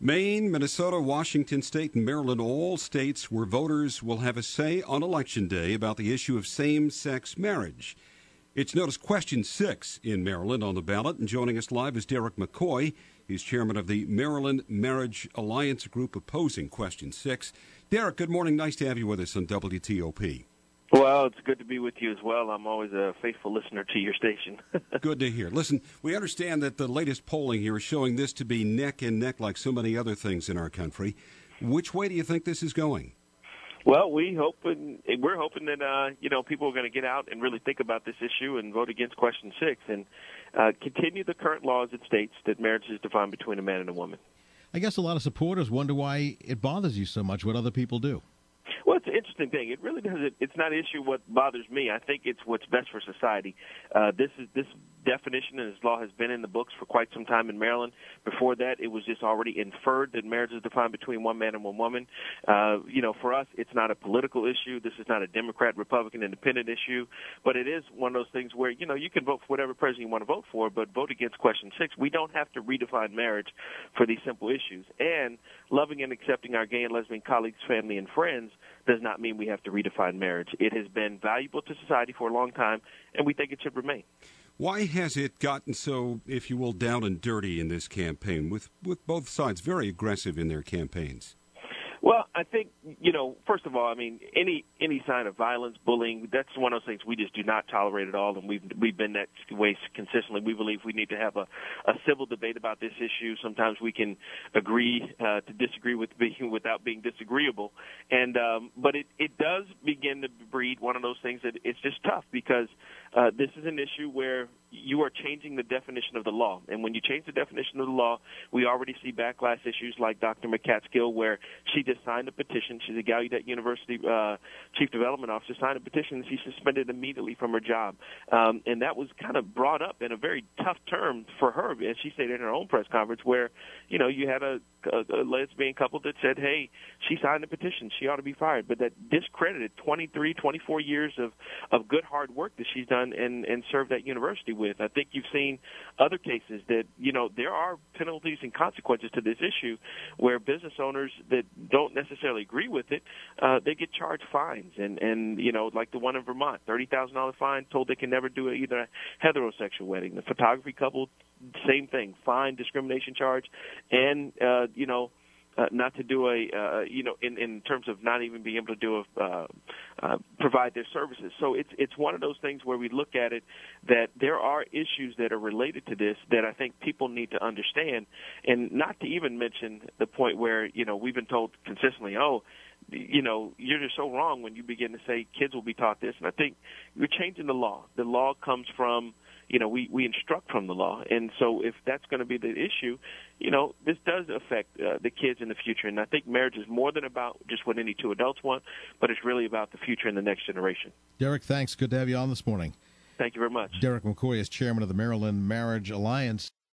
Maine, Minnesota, Washington State, and Maryland, all states where voters will have a say on Election Day about the issue of same-sex marriage. It's known as Question 6 in Maryland on the ballot, and joining us live is Derek McCoy. He's chairman of the Maryland Marriage Alliance group opposing Question 6. Derek, good morning. Nice to have you with us on WTOP. Well, it's good to be with you as well. I'm always a faithful listener to your station. Good to hear. Listen, we understand that the latest polling here is showing this to be neck and neck like so many other things in our country. Which way do you think this is going? Well, we're hoping that people are going to get out and really think about this issue and vote against Question 6 and continue the current laws that states that marriage is defined between a man and a woman. I guess a lot of supporters wonder why it bothers you so much what other people do. Well, it's an interesting thing. It really doesn't. It's not an issue what bothers me. I think it's what's best for society. This definition and this law has been in the books for quite some time in Maryland. Before that, it was just already inferred that marriage is defined between one man and one woman. For us, it's not a political issue. This is not a Democrat, Republican, Independent issue. But it is one of those things where, you can vote for whatever president you want to vote for, but vote against Question 6. We don't have to redefine marriage for these simple issues. And loving and accepting our gay and lesbian colleagues, family, and friends does not mean we have to redefine marriage. It has been valuable to society for a long time, and we think it should remain. Why has it gotten so, if you will, down and dirty in this campaign, with both sides very aggressive in their campaigns? Well, I think, first of all, any sign of violence, bullying, that's one of those things we just do not tolerate at all, and we've been that way consistently. We believe we need to have a civil debate about this issue. Sometimes we can agree to disagree without being disagreeable, but it does begin to breed one of those things that it's just tough because this is an issue where you are changing the definition of the law. And when you change the definition of the law, we already see backlash issues like Dr. McCaskill, where she just signed a petition. She's a Gallaudet University chief development officer, signed a petition, and she's suspended immediately from her job. And that was kind of brought up in a very tough term for her, as she said in her own press conference, where, you had a lesbian couple that said, hey, she signed a petition, she ought to be fired. But that discredited 23, 24 years of good hard work that she's done and served at university with. I think you've seen other cases that, there are penalties and consequences to this issue where business owners that don't necessarily agree with it, they get charged fines. And like the one in Vermont, $30,000 fine, told they can never do either a heterosexual wedding. The photography couple, same thing, fine, discrimination charge, and, not to do in terms of not even being able to do provide their services. So it's one of those things where we look at it that there are issues that are related to this that I think people need to understand, and not to even mention the point where, we've been told consistently, you're just so wrong when you begin to say kids will be taught this. And I think we're changing the law. The law comes from, we instruct from the law. And so if that's going to be the issue, this does affect the kids in the future. And I think marriage is more than about just what any two adults want, but it's really about the future and the next generation. Derek, thanks. Good to have you on this morning. Thank you very much. Derek McCoy is chairman of the Maryland Marriage Alliance.